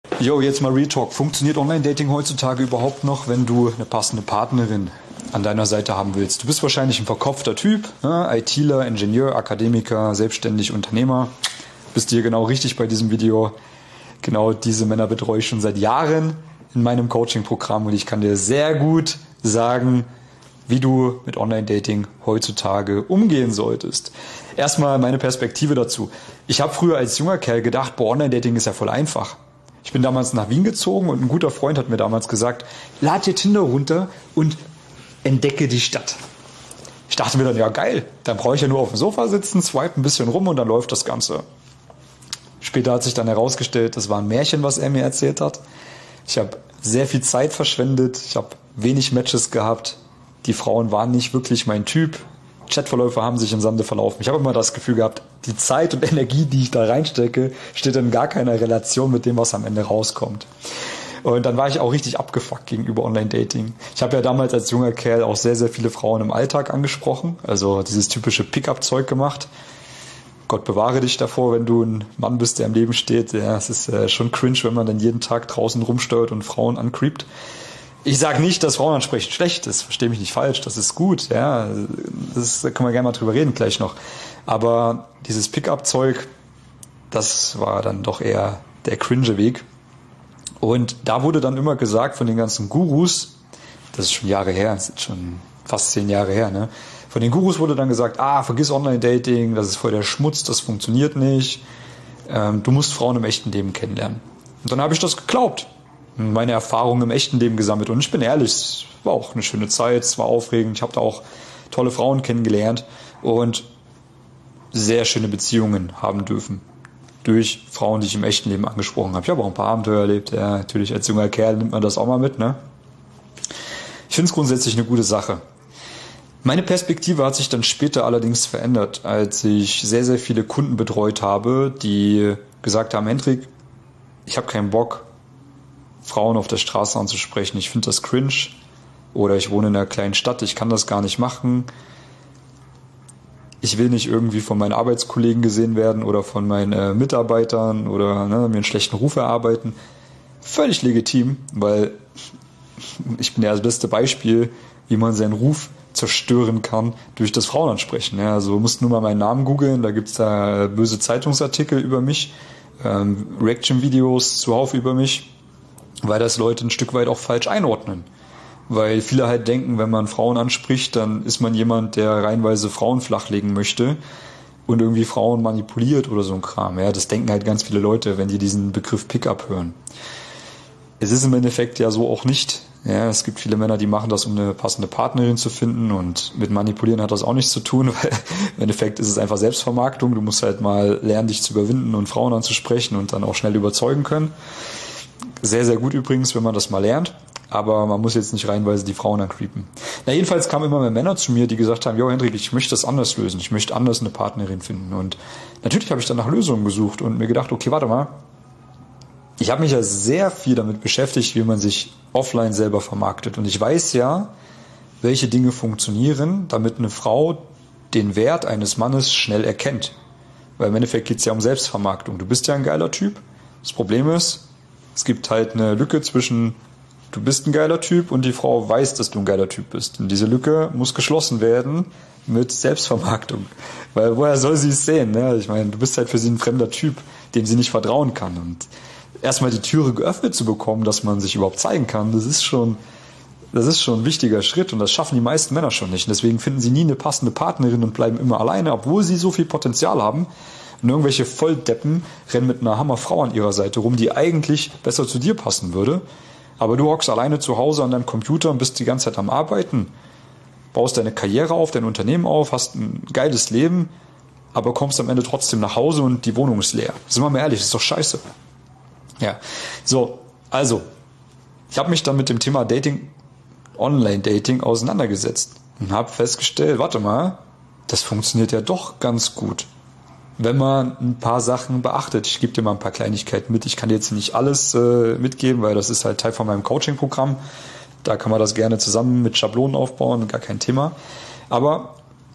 Jo, jetzt mal Real Talk. Funktioniert Online-Dating heutzutage überhaupt noch, wenn du eine passende Partnerin an deiner Seite haben willst? Du bist wahrscheinlich ein verkopfter Typ, ne? ITler, Ingenieur, Akademiker, selbstständig, Unternehmer. Bist hier genau richtig bei diesem Video. Genau diese Männer betreue ich schon seit Jahren in meinem Coaching-Programm und ich kann dir sehr gut sagen, wie du mit Online-Dating heutzutage umgehen solltest. Erstmal meine Perspektive dazu. Ich habe früher als junger Kerl gedacht, Online-Dating ist ja voll einfach. Ich bin damals nach Wien gezogen und ein guter Freund hat mir damals gesagt, lad dir Tinder runter und entdecke die Stadt. Ich dachte mir dann, ja geil, dann brauche ich ja nur auf dem Sofa sitzen, swipe ein bisschen rum und dann läuft das Ganze. Später hat sich dann herausgestellt, das war ein Märchen, was er mir erzählt hat. Ich habe sehr viel Zeit verschwendet, ich habe wenig Matches gehabt, die Frauen waren nicht wirklich mein Typ. Chatverläufe haben sich im Sande verlaufen. Ich habe immer das Gefühl gehabt, die Zeit und Energie, die ich da reinstecke, steht in gar keiner Relation mit dem, was am Ende rauskommt. Und dann war ich auch richtig abgefuckt gegenüber Online-Dating. Ich habe ja damals als junger Kerl auch sehr, sehr viele Frauen im Alltag angesprochen, also dieses typische Pick-up-Zeug gemacht. Gott bewahre dich davor, wenn du ein Mann bist, der im Leben steht. Ja, es ist schon cringe, wenn man dann jeden Tag draußen rumsteuert und Frauen ancreept. Ich sage nicht, dass Frauen ansprechen schlecht ist, verstehe mich nicht falsch, das ist gut, ja, da können wir gerne mal drüber reden gleich noch. Aber dieses Pickup-Zeug, das war dann doch eher der cringe Weg. Und da wurde dann immer gesagt von den ganzen Gurus, das ist schon Jahre her, das ist schon fast 10 Jahre her, ne? Von den Gurus wurde dann gesagt, vergiss Online-Dating, das ist voll der Schmutz, das funktioniert nicht, du musst Frauen im echten Leben kennenlernen. Und dann habe ich das geglaubt. Meine Erfahrungen im echten Leben gesammelt. Und ich bin ehrlich, es war auch eine schöne Zeit, es war aufregend. Ich habe da auch tolle Frauen kennengelernt und sehr schöne Beziehungen haben dürfen. Durch Frauen, die ich im echten Leben angesprochen habe. Ich habe auch ein paar Abenteuer erlebt. Ja, natürlich als junger Kerl nimmt man das auch mal mit, ne? Ich finde es grundsätzlich eine gute Sache. Meine Perspektive hat sich dann später allerdings verändert, als ich sehr, sehr viele Kunden betreut habe, die gesagt haben, Hendrik, ich habe keinen Bock, Frauen auf der Straße anzusprechen. Ich finde das cringe. Oder ich wohne in einer kleinen Stadt, ich kann das gar nicht machen. Ich will nicht irgendwie von meinen Arbeitskollegen gesehen werden oder von meinen Mitarbeitern oder mir einen schlechten Ruf erarbeiten. Völlig legitim, weil ich bin ja das beste Beispiel, wie man seinen Ruf zerstören kann durch das Frauenansprechen. Ja, also du musst nur mal meinen Namen googeln, da gibt's da böse Zeitungsartikel über mich, Reaction-Videos zuhauf über mich, weil das Leute ein Stück weit auch falsch einordnen. Weil viele halt denken, wenn man Frauen anspricht, dann ist man jemand, der reihenweise Frauen flachlegen möchte und irgendwie Frauen manipuliert oder so ein Kram. Ja, das denken halt ganz viele Leute, wenn die diesen Begriff Pickup hören. Es ist im Endeffekt ja so auch nicht. Ja, es gibt viele Männer, die machen das, um eine passende Partnerin zu finden, und mit Manipulieren hat das auch nichts zu tun, weil im Endeffekt ist es einfach Selbstvermarktung. Du musst halt mal lernen, dich zu überwinden und Frauen anzusprechen und dann auch schnell überzeugen können. Sehr, sehr gut übrigens, wenn man das mal lernt. Aber man muss jetzt nicht reihenweise die Frauen ancreepen. Jedenfalls kamen immer mehr Männer zu mir, die gesagt haben, jo Hendrik, ich möchte das anders lösen. Ich möchte anders eine Partnerin finden. Und natürlich habe ich dann nach Lösungen gesucht und mir gedacht, okay, warte mal. Ich habe mich ja sehr viel damit beschäftigt, wie man sich offline selber vermarktet. Und ich weiß ja, welche Dinge funktionieren, damit eine Frau den Wert eines Mannes schnell erkennt. Weil im Endeffekt geht es ja um Selbstvermarktung. Du bist ja ein geiler Typ. Das Problem ist, es gibt halt eine Lücke zwischen du bist ein geiler Typ und die Frau weiß, dass du ein geiler Typ bist. Und diese Lücke muss geschlossen werden mit Selbstvermarktung. Weil woher soll sie es sehen? Ne? Ich meine, du bist halt für sie ein fremder Typ, dem sie nicht vertrauen kann. Und erstmal die Türe geöffnet zu bekommen, dass man sich überhaupt zeigen kann, das ist schon ein wichtiger Schritt. Und das schaffen die meisten Männer schon nicht. Und deswegen finden sie nie eine passende Partnerin und bleiben immer alleine, obwohl sie so viel Potenzial haben. Und irgendwelche Volldeppen rennen mit einer Hammerfrau an ihrer Seite rum, die eigentlich besser zu dir passen würde. Aber du hockst alleine zu Hause an deinem Computer und bist die ganze Zeit am Arbeiten, baust deine Karriere auf, dein Unternehmen auf, hast ein geiles Leben, aber kommst am Ende trotzdem nach Hause und die Wohnung ist leer. Sind wir mal ehrlich, das ist doch scheiße. Ja, so, also, ich habe mich dann mit dem Thema Dating, Online-Dating auseinandergesetzt und habe festgestellt, warte mal, das funktioniert ja doch ganz gut, wenn man ein paar Sachen beachtet. Ich gebe dir mal ein paar Kleinigkeiten mit. Ich kann dir jetzt nicht alles mitgeben, weil das ist halt Teil von meinem Coaching-Programm. Da kann man das gerne zusammen mit Schablonen aufbauen, gar kein Thema. Aber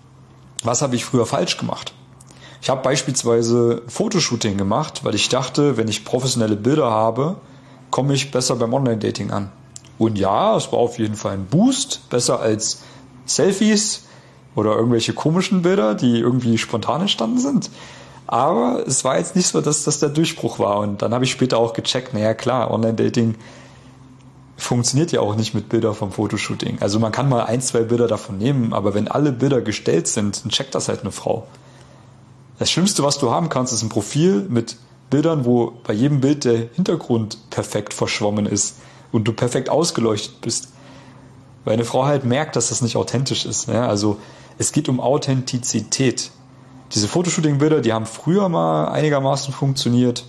was habe ich früher falsch gemacht? Ich habe beispielsweise ein Fotoshooting gemacht, weil ich dachte, wenn ich professionelle Bilder habe, komme ich besser beim Online-Dating an. Und ja, es war auf jeden Fall ein Boost, besser als Selfies oder irgendwelche komischen Bilder, die irgendwie spontan entstanden sind. Aber es war jetzt nicht so, dass das der Durchbruch war. Und dann habe ich später auch gecheckt, naja klar, Online-Dating funktioniert ja auch nicht mit Bildern vom Fotoshooting. Also man kann mal 1, 2 Bilder davon nehmen, aber wenn alle Bilder gestellt sind, dann checkt das halt eine Frau. Das Schlimmste, was du haben kannst, ist ein Profil mit Bildern, wo bei jedem Bild der Hintergrund perfekt verschwommen ist und du perfekt ausgeleuchtet bist. Weil eine Frau halt merkt, dass das nicht authentisch ist. Ja? Also es geht um Authentizität. Diese Fotoshooting-Bilder, die haben früher mal einigermaßen funktioniert.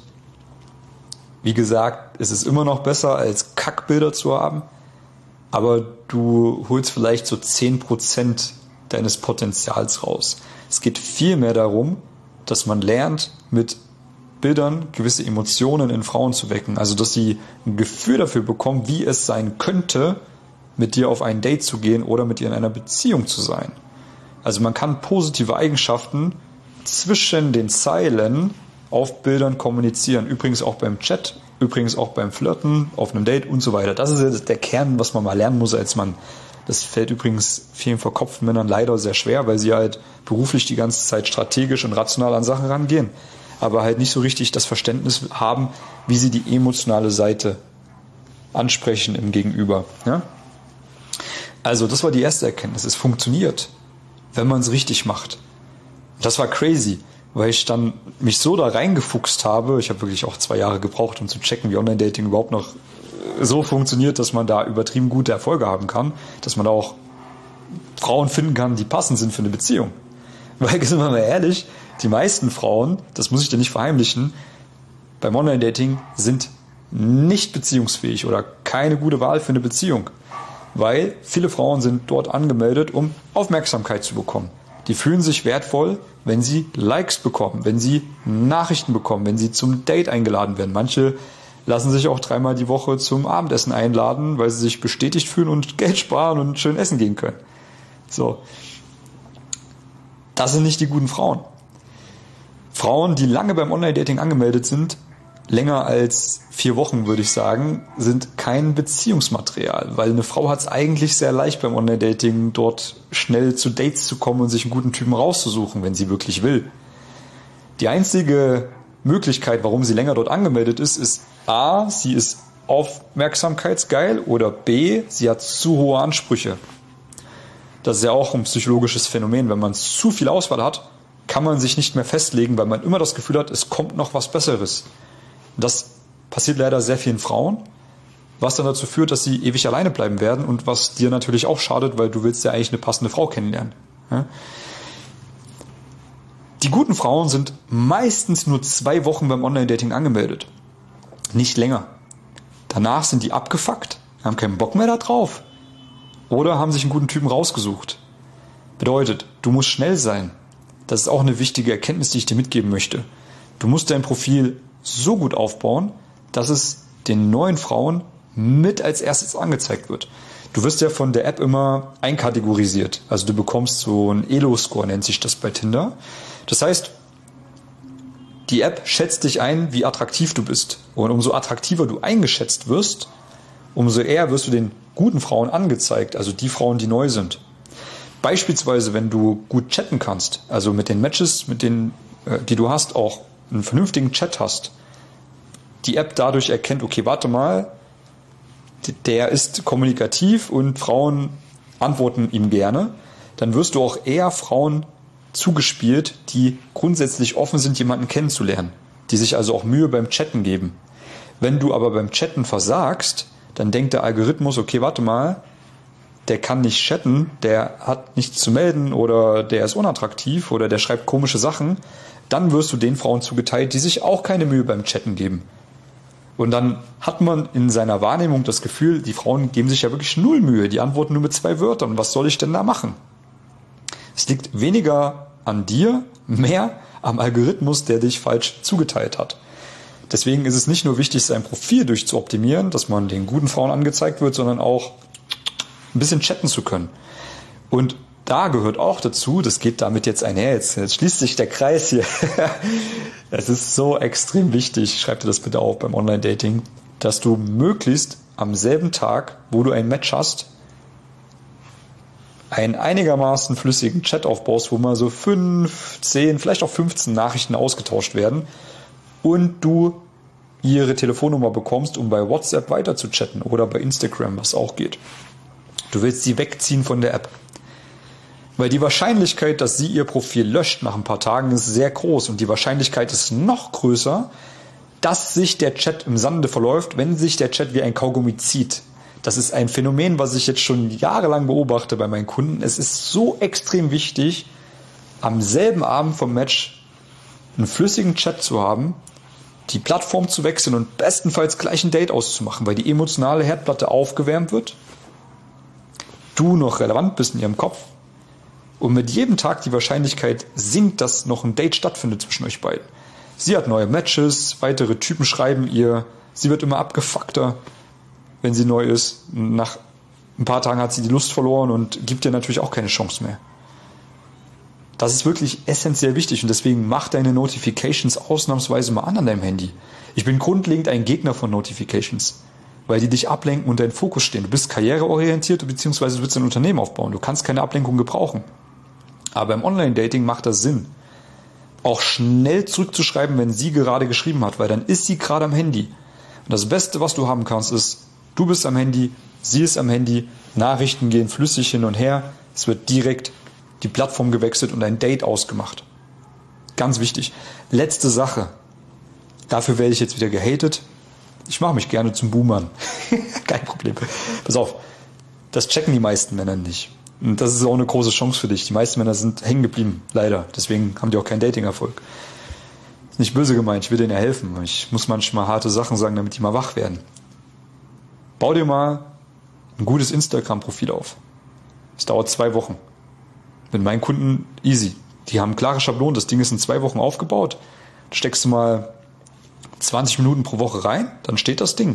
Wie gesagt, es ist immer noch besser, als Kackbilder zu haben, aber du holst vielleicht so 10% deines Potenzials raus. Es geht viel mehr darum, dass man lernt, mit Bildern gewisse Emotionen in Frauen zu wecken. Also, dass sie ein Gefühl dafür bekommen, wie es sein könnte, mit dir auf ein Date zu gehen oder mit dir in einer Beziehung zu sein. Also man kann positive Eigenschaften zwischen den Zeilen auf Bildern kommunizieren. Übrigens auch beim Chat, übrigens auch beim Flirten, auf einem Date und so weiter. Das ist ja der Kern, was man mal lernen muss als Mann. Das fällt übrigens vielen verkopften Männern leider sehr schwer, weil sie halt beruflich die ganze Zeit strategisch und rational an Sachen rangehen, aber halt nicht so richtig das Verständnis haben, wie sie die emotionale Seite ansprechen im Gegenüber. Ja? Also das war die erste Erkenntnis. Es funktioniert, wenn man es richtig macht. Das war crazy, weil ich dann mich so da reingefuchst habe. Ich habe wirklich auch 2 Jahre gebraucht, um zu checken, wie Online-Dating überhaupt noch so funktioniert, dass man da übertrieben gute Erfolge haben kann, dass man da auch Frauen finden kann, die passend sind für eine Beziehung. Weil, sind wir mal ehrlich, die meisten Frauen, das muss ich dir nicht verheimlichen, beim Online-Dating sind nicht beziehungsfähig oder keine gute Wahl für eine Beziehung. Weil viele Frauen sind dort angemeldet, um Aufmerksamkeit zu bekommen. Die fühlen sich wertvoll, wenn sie Likes bekommen, wenn sie Nachrichten bekommen, wenn sie zum Date eingeladen werden. Manche lassen sich auch 3-mal die Woche zum Abendessen einladen, weil sie sich bestätigt fühlen und Geld sparen und schön essen gehen können. So. Das sind nicht die guten Frauen. Frauen, die lange beim Online-Dating angemeldet sind, länger als 4 Wochen, würde ich sagen, sind kein Beziehungsmaterial, weil eine Frau hat es eigentlich sehr leicht beim Online-Dating, dort schnell zu Dates zu kommen und sich einen guten Typen rauszusuchen, wenn sie wirklich will. Die einzige Möglichkeit, warum sie länger dort angemeldet ist A, sie ist aufmerksamkeitsgeil oder B, sie hat zu hohe Ansprüche. Das ist ja auch ein psychologisches Phänomen. Wenn man zu viel Auswahl hat, kann man sich nicht mehr festlegen, weil man immer das Gefühl hat, es kommt noch was Besseres. Das passiert leider sehr vielen Frauen, was dann dazu führt, dass sie ewig alleine bleiben werden und was dir natürlich auch schadet, weil du willst ja eigentlich eine passende Frau kennenlernen. Ja? Die guten Frauen sind meistens nur 2 Wochen beim Online-Dating angemeldet. Nicht länger. Danach sind die abgefuckt, haben keinen Bock mehr da drauf. Oder haben sich einen guten Typen rausgesucht. Bedeutet, du musst schnell sein. Das ist auch eine wichtige Erkenntnis, die ich dir mitgeben möchte. Du musst dein Profil so gut aufbauen, dass es den neuen Frauen mit als erstes angezeigt wird. Du wirst ja von der App immer einkategorisiert. Also du bekommst so einen Elo-Score, nennt sich das bei Tinder. Das heißt, die App schätzt dich ein, wie attraktiv du bist. Und umso attraktiver du eingeschätzt wirst, umso eher wirst du den guten Frauen angezeigt, also die Frauen, die neu sind. Beispielsweise, wenn du gut chatten kannst, also mit den Matches, mit denen, die du hast, auch einen vernünftigen Chat hast, die App dadurch erkennt, okay, warte mal, der ist kommunikativ und Frauen antworten ihm gerne, dann wirst du auch eher Frauen zugespielt, die grundsätzlich offen sind, jemanden kennenzulernen, die sich also auch Mühe beim Chatten geben. Wenn du aber beim Chatten versagst, dann denkt der Algorithmus, okay, warte mal, der kann nicht chatten, der hat nichts zu melden oder der ist unattraktiv oder der schreibt komische Sachen, dann wirst du den Frauen zugeteilt, die sich auch keine Mühe beim Chatten geben. Und dann hat man in seiner Wahrnehmung das Gefühl, die Frauen geben sich ja wirklich 0 Mühe, die antworten nur mit 2 Wörtern. Was soll ich denn da machen? Es liegt weniger an dir, mehr am Algorithmus, der dich falsch zugeteilt hat. Deswegen ist es nicht nur wichtig, sein Profil durchzuoptimieren, dass man den guten Frauen angezeigt wird, sondern auch ein bisschen chatten zu können. Und da gehört auch dazu, das geht damit jetzt einher, jetzt schließt sich der Kreis hier. Es ist so extrem wichtig, schreib dir das bitte auf beim Online-Dating, dass du möglichst am selben Tag, wo du ein Match hast, einen einigermaßen flüssigen Chat aufbaust, wo mal so 5, 10, vielleicht auch 15 Nachrichten ausgetauscht werden und du ihre Telefonnummer bekommst, um bei WhatsApp weiter zu chatten oder bei Instagram, was auch geht. Du willst sie wegziehen von der App. Weil die Wahrscheinlichkeit, dass sie ihr Profil löscht nach ein paar Tagen, ist sehr groß und die Wahrscheinlichkeit ist noch größer, dass sich der Chat im Sande verläuft, wenn sich der Chat wie ein Kaugummi zieht. Das ist ein Phänomen, was ich jetzt schon jahrelang beobachte bei meinen Kunden. Es ist so extrem wichtig, am selben Abend vom Match einen flüssigen Chat zu haben, die Plattform zu wechseln und bestenfalls gleich ein Date auszumachen, weil die emotionale Herdplatte aufgewärmt wird, du noch relevant bist in ihrem Kopf und mit jedem Tag die Wahrscheinlichkeit sinkt, dass noch ein Date stattfindet zwischen euch beiden. Sie hat neue Matches, weitere Typen schreiben ihr, sie wird immer abgefuckter, wenn sie neu ist. Nach ein paar Tagen hat sie die Lust verloren und gibt dir natürlich auch keine Chance mehr. Das ist wirklich essentiell wichtig und deswegen mach deine Notifications ausnahmsweise mal an deinem Handy. Ich bin grundlegend ein Gegner von Notifications, weil die dich ablenken und deinen Fokus stehen. Du bist karriereorientiert bzw. du willst ein Unternehmen aufbauen. Du kannst keine Ablenkung gebrauchen. Aber im Online-Dating macht das Sinn, auch schnell zurückzuschreiben, wenn sie gerade geschrieben hat, weil dann ist sie gerade am Handy. Und das Beste, was du haben kannst, ist, du bist am Handy, sie ist am Handy, Nachrichten gehen flüssig hin und her, es wird direkt die Plattform gewechselt und ein Date ausgemacht. Ganz wichtig. Letzte Sache. Dafür werde ich jetzt wieder gehatet. Ich mache mich gerne zum Boomern. Kein Problem. Pass auf. Das checken die meisten Männer nicht. Und das ist auch eine große Chance für dich. Die meisten Männer sind hängen geblieben, leider. Deswegen haben die auch keinen Dating-Erfolg. Ist nicht böse gemeint, ich will denen ja helfen. Ich muss manchmal harte Sachen sagen, damit die mal wach werden. Bau dir mal ein gutes Instagram-Profil auf. Es dauert 2 Wochen. Mit meinen Kunden easy. Die haben klare Schablonen. Das Ding ist in 2 Wochen aufgebaut. Da steckst du mal 20 Minuten pro Woche rein, dann steht das Ding.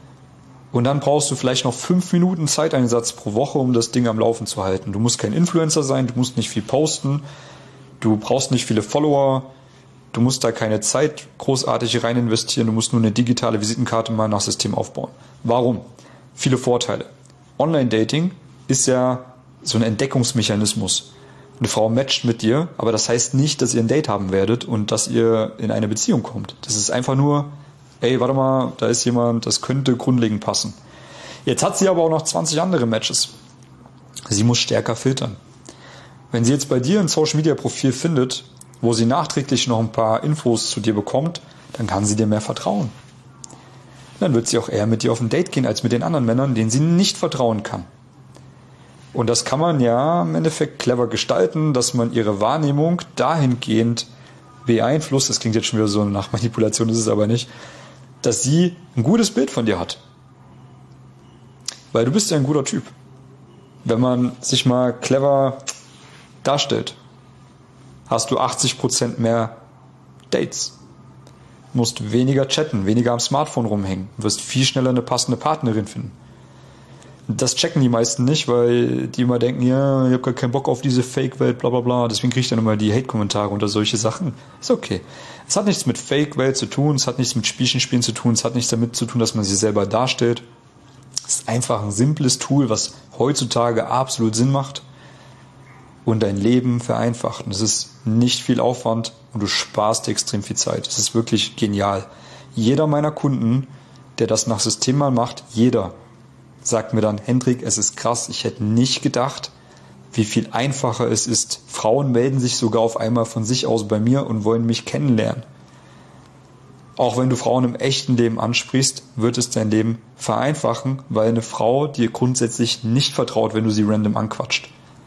Und dann brauchst du vielleicht noch 5 Minuten Zeiteinsatz pro Woche, um das Ding am Laufen zu halten. Du musst kein Influencer sein, du musst nicht viel posten, du brauchst nicht viele Follower, du musst da keine Zeit großartig rein investieren, du musst nur eine digitale Visitenkarte mal nach System aufbauen. Warum? Viele Vorteile. Online-Dating ist ja so ein Entdeckungsmechanismus. Eine Frau matcht mit dir, aber das heißt nicht, dass ihr ein Date haben werdet und dass ihr in eine Beziehung kommt. Das ist einfach nur, ey, warte mal, da ist jemand, das könnte grundlegend passen. Jetzt hat sie aber auch noch 20 andere Matches. Sie muss stärker filtern. Wenn sie jetzt bei dir ein Social-Media-Profil findet, wo sie nachträglich noch ein paar Infos zu dir bekommt, dann kann sie dir mehr vertrauen. Dann wird sie auch eher mit dir auf ein Date gehen, als mit den anderen Männern, denen sie nicht vertrauen kann. Und das kann man ja im Endeffekt clever gestalten, dass man ihre Wahrnehmung dahingehend beeinflusst, das klingt jetzt schon wieder so nach Manipulation, ist es aber nicht, dass sie ein gutes Bild von dir hat. Weil du bist ja ein guter Typ. Wenn man sich mal clever darstellt, hast du 80% mehr Dates. Musst weniger chatten, weniger am Smartphone rumhängen, wirst viel schneller eine passende Partnerin finden. Das checken die meisten nicht, weil die immer denken, ja, ich habe gar keinen Bock auf diese Fake-Welt, bla bla bla. Deswegen kriege ich dann immer die Hate-Kommentare unter solche Sachen. Ist okay. Es hat nichts mit Fake-Welt zu tun, es hat nichts mit Spielchen zu tun, es hat nichts damit zu tun, dass man sich selber darstellt. Es ist einfach ein simples Tool, was heutzutage absolut Sinn macht und dein Leben vereinfacht. Und es ist nicht viel Aufwand und du sparst extrem viel Zeit. Es ist wirklich genial. Jeder meiner Kunden, der das nach System mal macht, jeder, sagt mir dann, Hendrik, es ist krass, ich hätte nicht gedacht, wie viel einfacher es ist. Frauen melden sich sogar auf einmal von sich aus bei mir und wollen mich kennenlernen. Auch wenn du Frauen im echten Leben ansprichst, wird es dein Leben vereinfachen, weil eine Frau dir grundsätzlich nicht vertraut, wenn du sie random anquatscht.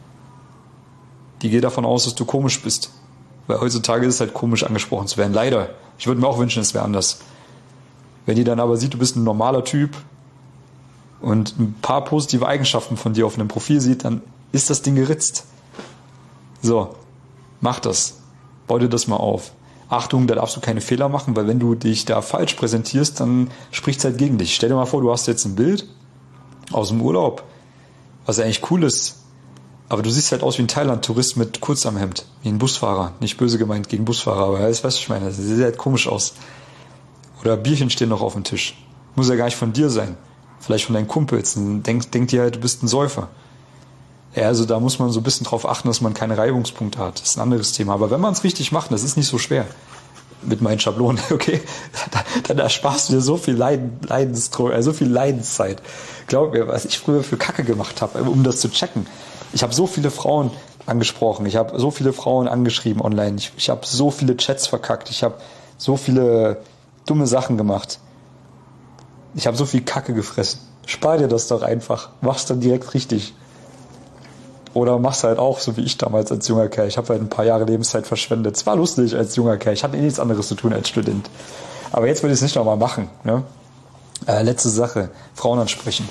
Die geht davon aus, dass du komisch bist. Weil heutzutage ist es halt komisch, angesprochen zu werden. Leider. Ich würde mir auch wünschen, es wäre anders. Wenn die dann aber sieht, du bist ein normaler Typ, und ein paar positive Eigenschaften von dir auf einem Profil sieht, dann ist das Ding geritzt. So, mach das. Bau dir das mal auf. Achtung, da darfst du keine Fehler machen, weil wenn du dich da falsch präsentierst, dann spricht es halt gegen dich. Stell dir mal vor, du hast jetzt ein Bild aus dem Urlaub, was ja eigentlich cool ist, aber du siehst halt aus wie ein Thailand-Tourist mit Kurzarmhemd, wie ein Busfahrer. Nicht böse gemeint gegen Busfahrer, aber das weißt du, ich meine, das sieht halt komisch aus. Oder Bierchen stehen noch auf dem Tisch. Muss ja gar nicht von dir sein. Vielleicht von deinen Kumpels. Denkt dir halt, du bist ein Säufer. Ja, also da muss man so ein bisschen drauf achten, dass man keine Reibungspunkte hat. Das ist ein anderes Thema. Aber wenn man es richtig macht, das ist nicht so schwer. Mit meinen Schablonen, okay? Dann ersparst du dir so viel so viel Leidenszeit. Glaub mir, was ich früher für Kacke gemacht habe, um das zu checken. Ich habe so viele Frauen angesprochen. Ich habe so viele Frauen angeschrieben online. Ich habe so viele Chats verkackt. Ich habe so viele dumme Sachen gemacht. Ich habe so viel Kacke gefressen. Spar dir das doch einfach. Mach's dann direkt richtig. Oder mach's halt auch, so wie ich damals als junger Kerl. Ich habe halt ein paar Jahre Lebenszeit verschwendet. Es war lustig als junger Kerl. Ich hatte nichts anderes zu tun als Student. Aber jetzt würde ich es nicht nochmal machen. Ne? Letzte Sache. Frauen ansprechen.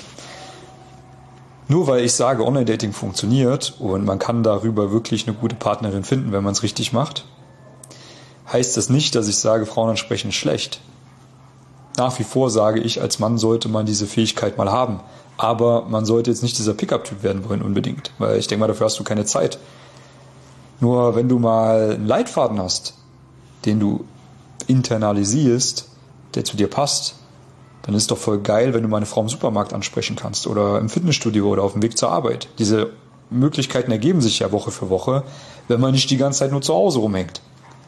Nur weil ich sage, Online-Dating funktioniert und man kann darüber wirklich eine gute Partnerin finden, wenn man es richtig macht, heißt das nicht, dass ich sage, Frauen ansprechen ist schlecht. Nach wie vor sage ich, als Mann sollte man diese Fähigkeit mal haben. Aber man sollte jetzt nicht dieser Pickup-Typ werden wollen unbedingt, weil ich denke mal, dafür hast du keine Zeit. Nur wenn du mal einen Leitfaden hast, den du internalisierst, der zu dir passt, dann ist doch voll geil, wenn du mal eine Frau im Supermarkt ansprechen kannst oder im Fitnessstudio oder auf dem Weg zur Arbeit. Diese Möglichkeiten ergeben sich ja Woche für Woche, wenn man nicht die ganze Zeit nur zu Hause rumhängt.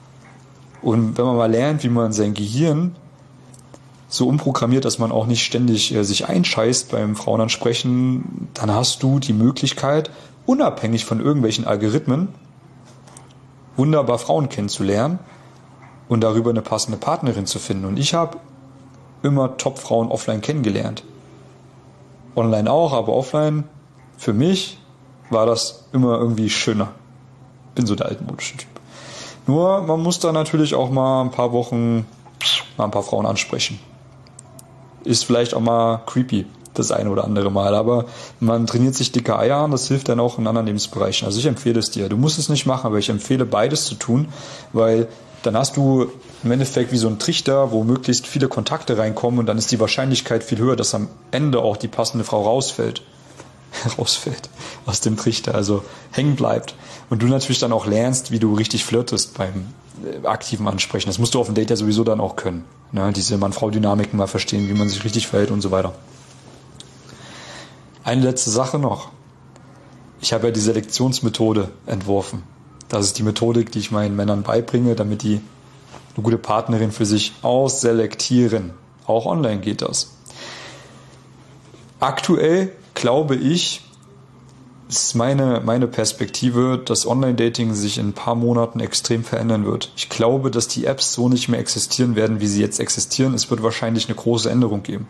Und wenn man mal lernt, wie man sein Gehirn so umprogrammiert, dass man auch nicht ständig sich einscheißt beim Frauenansprechen, dann hast du die Möglichkeit, unabhängig von irgendwelchen Algorithmen, wunderbar Frauen kennenzulernen und darüber eine passende Partnerin zu finden. Und ich habe immer Top-Frauen offline kennengelernt. Online auch, aber offline, für mich war das immer irgendwie schöner. Bin so der altmodische Typ. Nur, man muss da natürlich auch mal ein paar Wochen mal ein paar Frauen ansprechen. Ist vielleicht auch mal creepy, das eine oder andere Mal, aber man trainiert sich dicke Eier an, das hilft dann auch in anderen Lebensbereichen. Also ich empfehle es dir. Du musst es nicht machen, aber ich empfehle beides zu tun, weil dann hast du im Endeffekt wie so einen Trichter, wo möglichst viele Kontakte reinkommen und dann ist die Wahrscheinlichkeit viel höher, dass am Ende auch die passende Frau rausfällt aus dem Trichter, also hängen bleibt. Und du natürlich dann auch lernst, wie du richtig flirtest beim aktiven Ansprechen. Das musst du auf dem Date ja sowieso dann auch können. Ne? Diese Mann-Frau-Dynamiken mal verstehen, wie man sich richtig verhält und so weiter. Eine letzte Sache noch. Ich habe ja die Selektionsmethode entworfen. Das ist die Methodik, die ich meinen Männern beibringe, damit die eine gute Partnerin für sich ausselektieren. Auch online geht das. Aktuell glaube ich, ist meine Perspektive, dass Online-Dating sich in ein paar Monaten extrem verändern wird. Ich glaube, dass die Apps so nicht mehr existieren werden, wie sie jetzt existieren. Es wird wahrscheinlich eine große Änderung geben.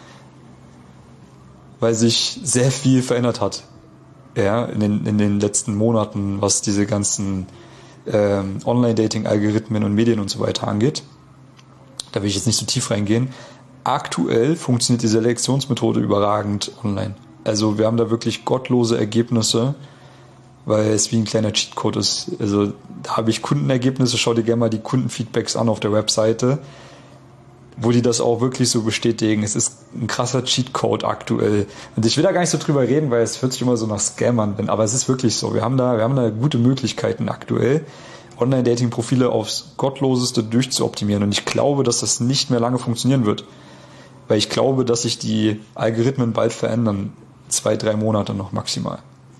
Weil sich sehr viel verändert hat. Ja, in den letzten Monaten, was diese ganzen Online-Dating-Algorithmen und Medien und so weiter angeht. Da will ich jetzt nicht so tief reingehen. Aktuell funktioniert die Selektionsmethode überragend online. Also wir haben da wirklich gottlose Ergebnisse, weil es wie ein kleiner Cheatcode ist. Also da habe ich Kundenergebnisse, schau dir gerne mal die Kundenfeedbacks an auf der Webseite, wo die das auch wirklich so bestätigen. Es ist ein krasser Cheatcode aktuell. Und ich will da gar nicht so drüber reden, weil es hört sich immer so nach Scam an, aber es ist wirklich so. Wir haben da gute Möglichkeiten aktuell, Online-Dating-Profile aufs Gottloseste durchzuoptimieren. Und ich glaube, dass das nicht mehr lange funktionieren wird. Weil ich glaube, dass sich die Algorithmen bald verändern. 2-3 Monate noch maximal.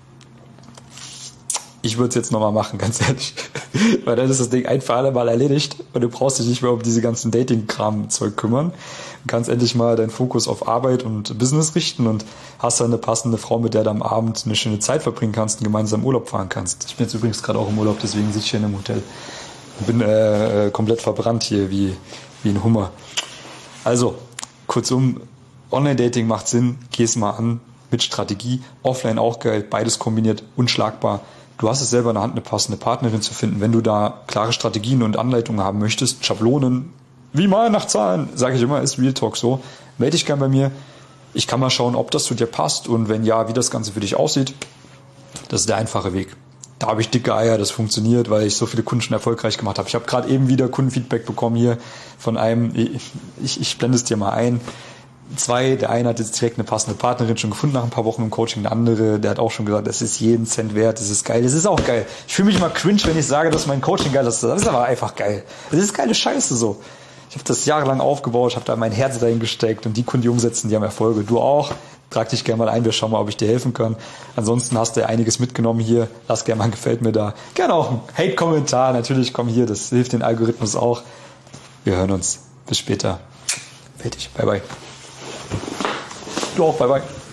Ich würde es jetzt nochmal machen, ganz ehrlich. Weil dann ist das Ding ein für alle Mal erledigt und du brauchst dich nicht mehr um diese ganzen Dating-Kram-Zeug kümmern. Du kannst endlich mal deinen Fokus auf Arbeit und Business richten und hast dann eine passende Frau, mit der du am Abend eine schöne Zeit verbringen kannst und gemeinsam Urlaub fahren kannst. Ich bin jetzt übrigens gerade auch im Urlaub, deswegen sitze ich hier in einem Hotel. Ich bin komplett verbrannt hier, wie ein Hummer. Also, kurzum, Online-Dating macht Sinn, geh es mal an. Mit Strategie, offline auch geil, beides kombiniert, unschlagbar. Du hast es selber in der Hand, eine passende Partnerin zu finden. Wenn du da klare Strategien und Anleitungen haben möchtest, Schablonen, wie mal nach Zahlen, sage ich immer, ist Real Talk so. Melde dich gerne bei mir. Ich kann mal schauen, ob das zu dir passt und wenn ja, wie das Ganze für dich aussieht. Das ist der einfache Weg. Da habe ich dicke Eier, das funktioniert, weil ich so viele Kunden schon erfolgreich gemacht habe. Ich habe gerade eben wieder Kundenfeedback bekommen hier von einem, ich blende es dir mal ein, 2, der eine hat jetzt direkt eine passende Partnerin schon gefunden nach ein paar Wochen im Coaching, der andere, der hat auch schon gesagt, das ist jeden Cent wert, das ist geil, das ist auch geil. Ich fühle mich immer cringe, wenn ich sage, dass mein Coaching geil ist, das ist aber einfach geil. Das ist geile Scheiße so. Ich habe das jahrelang aufgebaut, ich habe da mein Herz dahin gesteckt und die Kunden, die umsetzen, die haben Erfolge. Du auch. Trag dich gerne mal ein, wir schauen mal, ob ich dir helfen kann. Ansonsten hast du ja einiges mitgenommen hier. Lass gerne mal ein Gefällt mir da. Gerne auch ein Hate-Kommentar. Natürlich, komm hier, das hilft den Algorithmus auch. Wir hören uns. Bis später. Fertig. Bye, bye. Du auch. Bye, bye.